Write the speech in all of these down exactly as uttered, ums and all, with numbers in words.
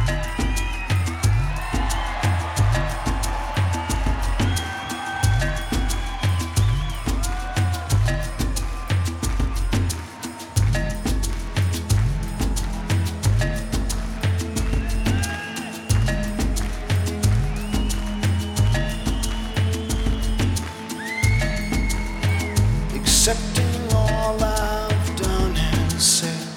Accepting all I've done and said,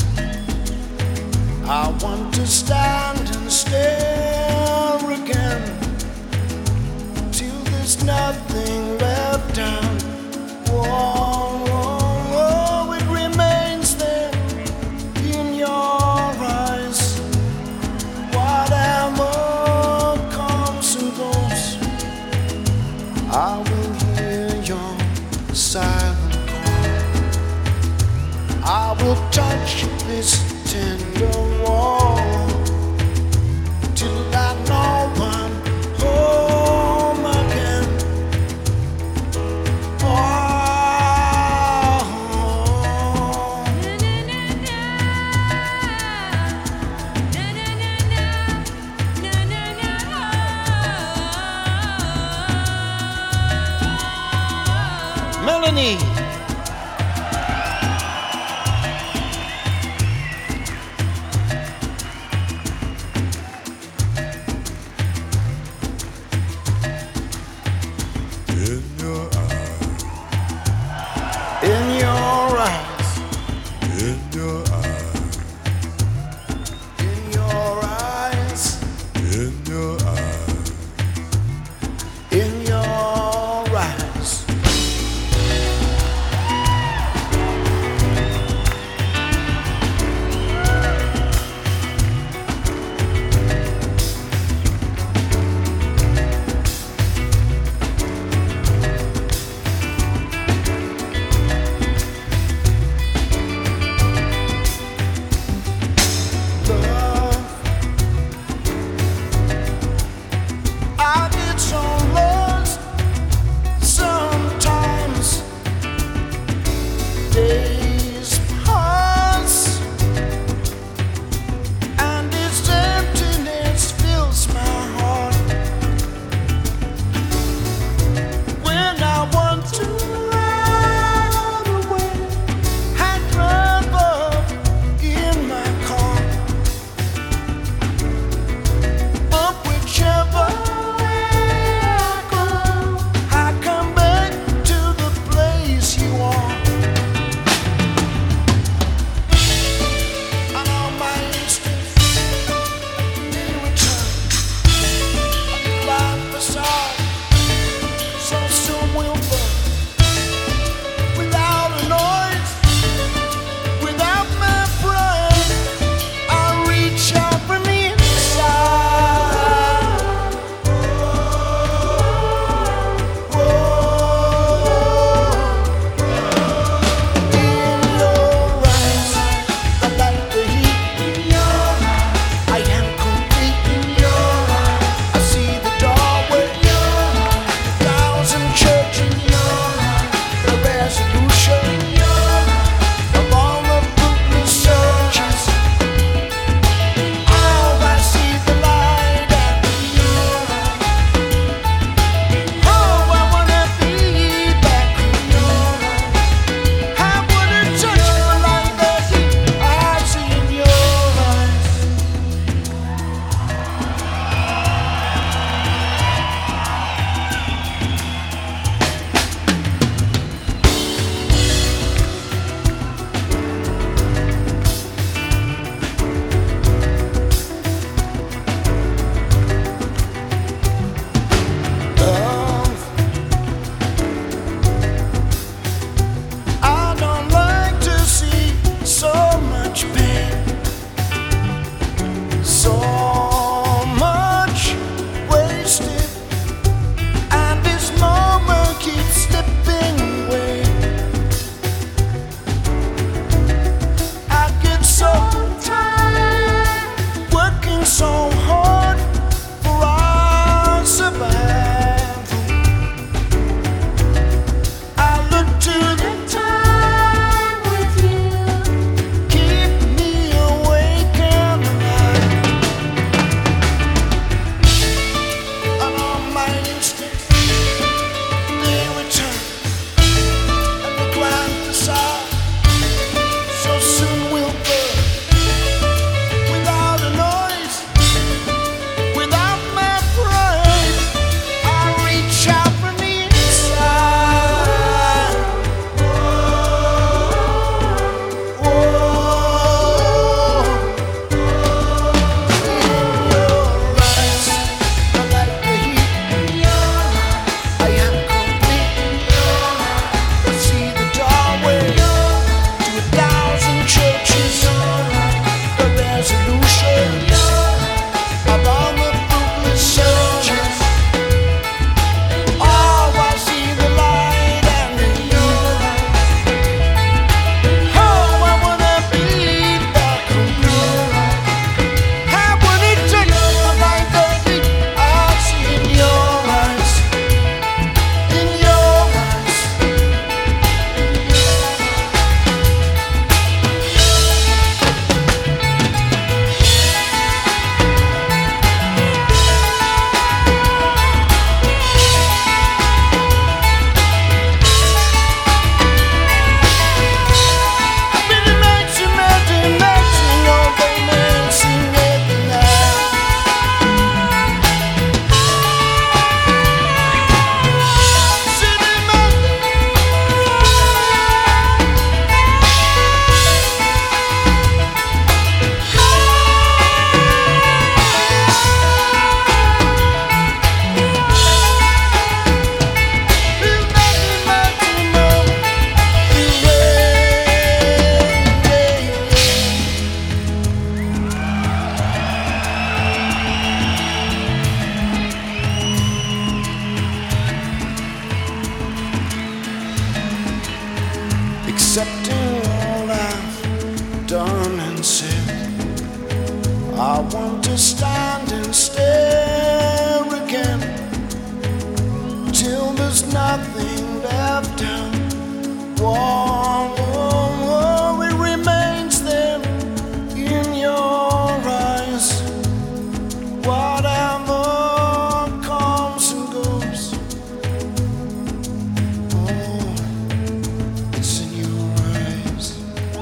I want to stand and stare again till there's nothing left down. Whoa, whoa, whoa, it remains there in your eyes. Whatever comes and goes, I will hear your silence. I will touch this tender wall till I know I'm home again. Oh. Melanie. In your eyes, in your eyes, in your eyes, in your eyes, in your eyes. illusion about the fruitless searches. Oh, I see the light and the oh, I wanna be back home. How would it take the light that I see in your eyes, in your eyes? I've been imagining, imagining, imagining all the dancing at the night. Sitting back. Accepting all I've done and said, I want to stand and stare again till there's nothing left out. Whoa, whoa, whoa, it remains there in your eyes. Whatever comes and goes, oh, it's in your eyes.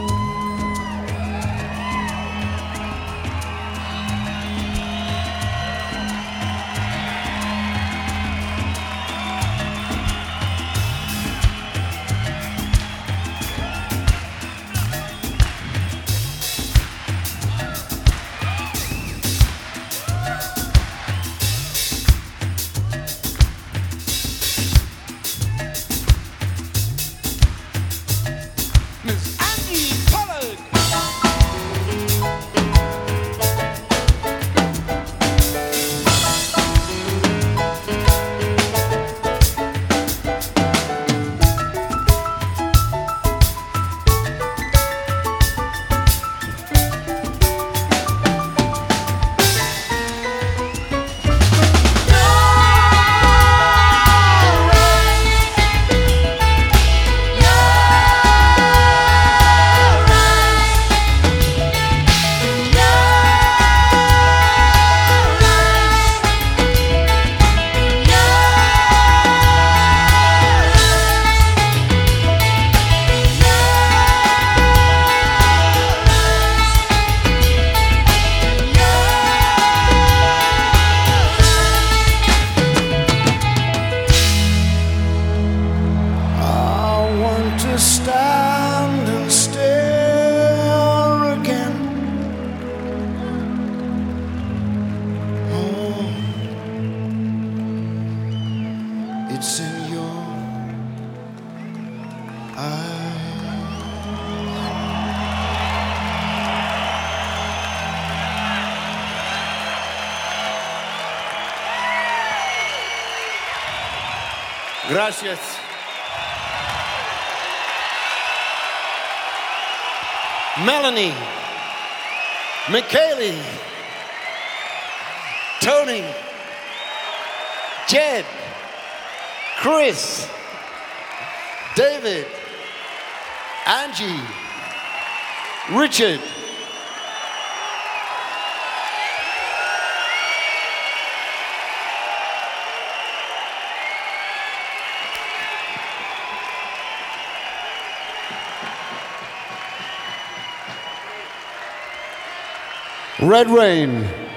Miss Angie Pollard. I want to stand and stare again. Oh, it's in your eyes. Gracias. Melanie, Michaeli, Tony, Jed, Chris, David, Angie, Richard. Red Rain.